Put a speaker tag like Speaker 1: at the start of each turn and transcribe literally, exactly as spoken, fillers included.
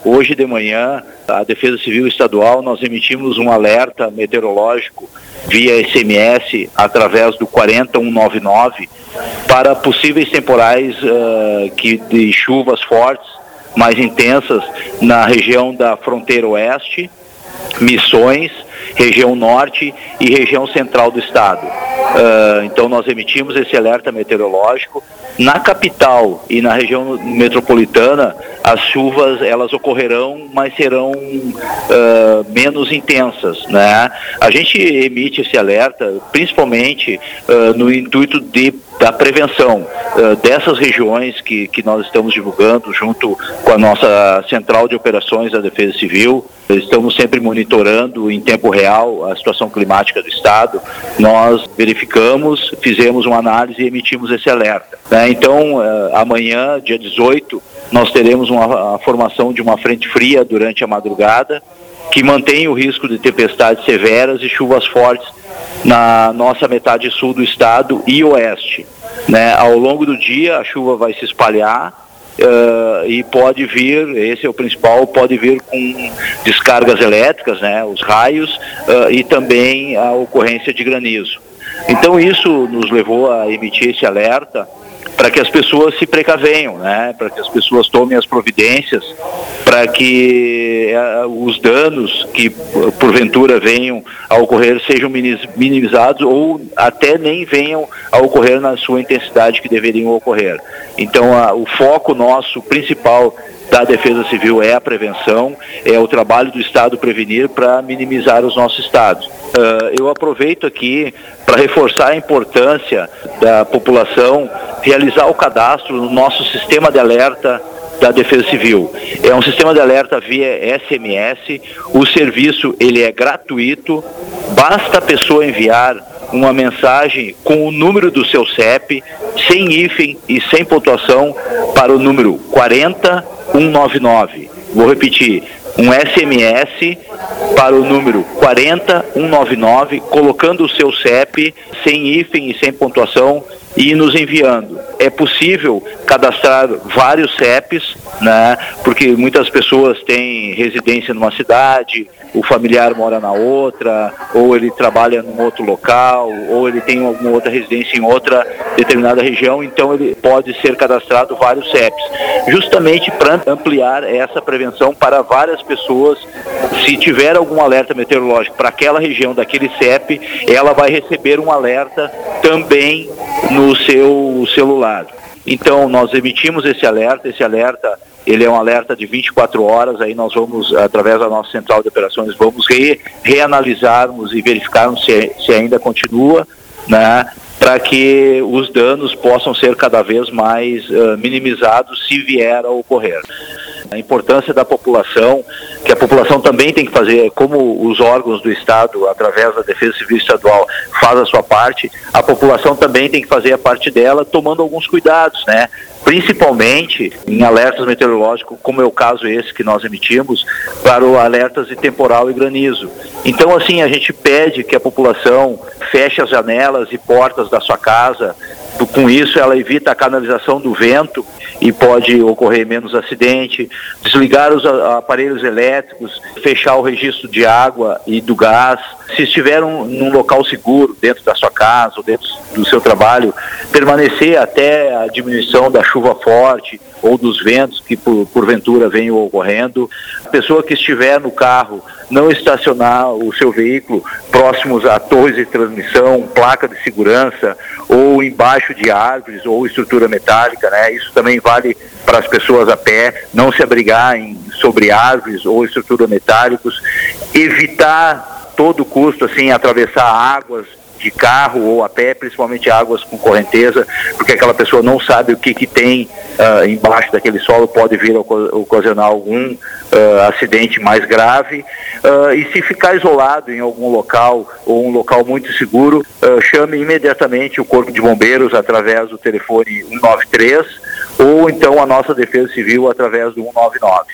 Speaker 1: Hoje de manhã, a Defesa Civil Estadual, nós emitimos um alerta meteorológico via S M S através do quarenta um nove nove para possíveis temporais uh, que, de chuvas fortes, mais intensas na região da fronteira oeste, Missões, região norte e região central do estado. Uh, então nós emitimos esse alerta meteorológico. Na capital e na região metropolitana, as chuvas elas ocorrerão, mas serão uh, menos intensas, né? A gente emite esse alerta principalmente uh, no intuito de da prevenção uh, dessas regiões que, que nós estamos divulgando junto com a nossa Central de Operações da Defesa Civil. Estamos sempre monitorando em tempo real a situação climática do estado. Nós verificamos, fizemos uma análise e emitimos esse alerta, né? Então, uh, amanhã, dia dezoito, nós teremos uma, a formação de uma frente fria durante a madrugada, que mantém o risco de tempestades severas e chuvas fortes na nossa metade sul do estado e oeste, né? Ao longo do dia a chuva vai se espalhar uh, e pode vir, esse é o principal, pode vir com descargas elétricas, né? Os raios uh, e também a ocorrência de granizo. Então isso nos levou a emitir esse alerta para que as pessoas se precavenham, né? Para que as pessoas tomem as providências, para que uh, os danos que uh, porventura venham a ocorrer sejam minimizados ou até nem venham a ocorrer na sua intensidade que deveriam ocorrer. Então uh, o foco nosso principal da Defesa Civil é a prevenção, é o trabalho do Estado prevenir para minimizar os nossos estados. Uh, eu aproveito aqui para reforçar a importância da população realizar o cadastro no nosso sistema de alerta da Defesa Civil. É um sistema de alerta via S M S, o serviço ele é gratuito, basta a pessoa enviar uma mensagem com o número do seu C E P, sem hífen e sem pontuação, para o número quarenta um nove nove. Vou repetir, um S M S para o número quarenta um nove nove, colocando o seu C E P, sem hífen e sem pontuação, e nos enviando. É possível cadastrar vários C E Ps, né? Porque muitas pessoas têm residência numa cidade, o familiar mora na outra, ou ele trabalha num outro local, ou ele tem alguma outra residência em outra determinada região, então ele pode ser cadastrado vários C E Ps, justamente para ampliar essa prevenção para várias pessoas. Se tiver algum alerta meteorológico para aquela região daquele C E P, ela vai receber um alerta também no seu celular. Então nós emitimos esse alerta, esse alerta ele é um alerta de vinte e quatro horas, aí nós vamos, através da nossa central de operações, vamos re, reanalisarmos e verificarmos se, se ainda continua, né, para que os danos possam ser cada vez mais uh, minimizados se vier a ocorrer. A importância da população, que a população também tem que fazer, como os órgãos do Estado, através da Defesa Civil Estadual, faz a sua parte, a população também tem que fazer a parte dela, tomando alguns cuidados, né? Principalmente em alertas meteorológicos, como é o caso esse que nós emitimos, para o alertas de temporal e granizo. Então, assim, a gente pede que a população feche as janelas e portas da sua casa. Com isso, ela evita a canalização do vento e pode ocorrer menos acidente, desligar os aparelhos elétricos, fechar o registro de água e do gás. Se estiver um, num local seguro, dentro da sua casa ou dentro do seu trabalho, permanecer até a diminuição da chuva forte ou dos ventos que por, porventura venham ocorrendo. A pessoa que estiver no carro, não estacionar o seu veículo próximos a torres de transmissão, placa de segurança ou embaixo de árvores ou estrutura metálica, né? Isso também vale para as pessoas a pé, não se abrigar em, sobre árvores ou estrutura metálicos, evitar todo custo assim atravessar águas de carro ou a pé, principalmente águas com correnteza, porque aquela pessoa não sabe o que, que tem uh, embaixo daquele solo, pode vir a ocasionar algum uh, acidente mais grave. Uh, e se ficar isolado em algum local ou um local muito seguro, uh, chame imediatamente o Corpo de Bombeiros através do telefone um nove três ou então a nossa Defesa Civil através do um nove nove.